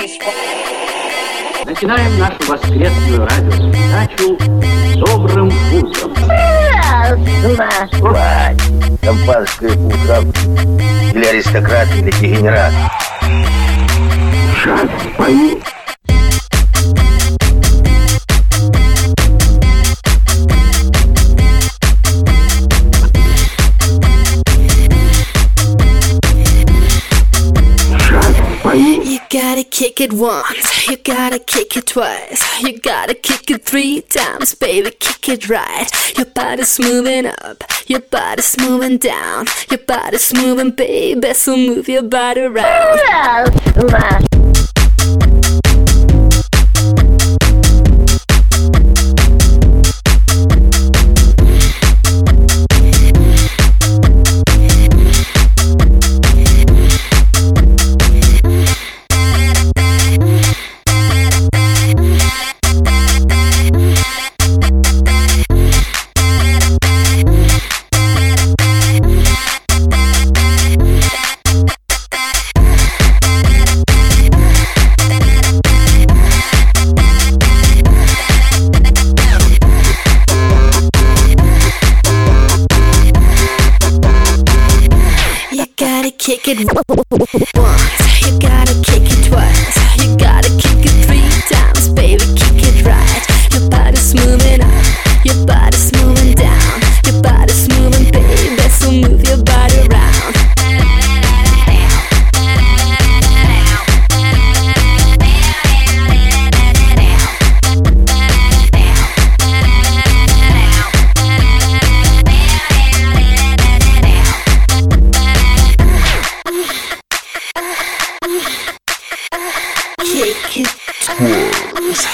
Начинаем нашу воскресную радиопередачу «Добрым утром». Раз, два. Шампанское утром. Или аристократ, или дегенерат. Сейчас спою. You gotta kick it once, you gotta kick it twice, you gotta kick it 3 times, baby, kick it right. Your body's moving up, your body's moving down, your body's moving, baby, so move your body around. Раз. Kick it once, you gotta kick it twice, you gotta kick it 3 times, baby, kick it right. Your body's moving up, your body's moving down, your body's moving, baby, so move your body around. Kick it twice.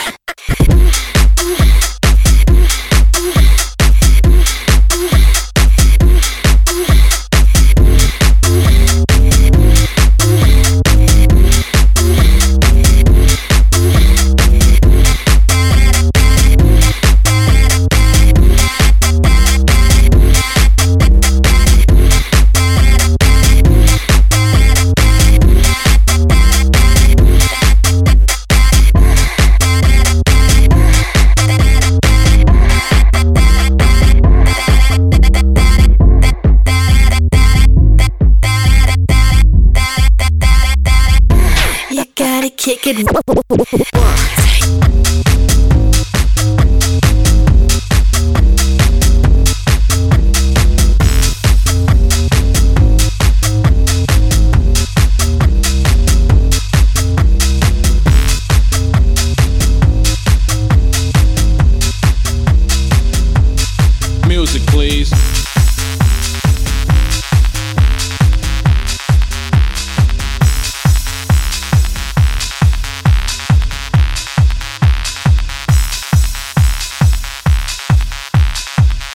Kick it.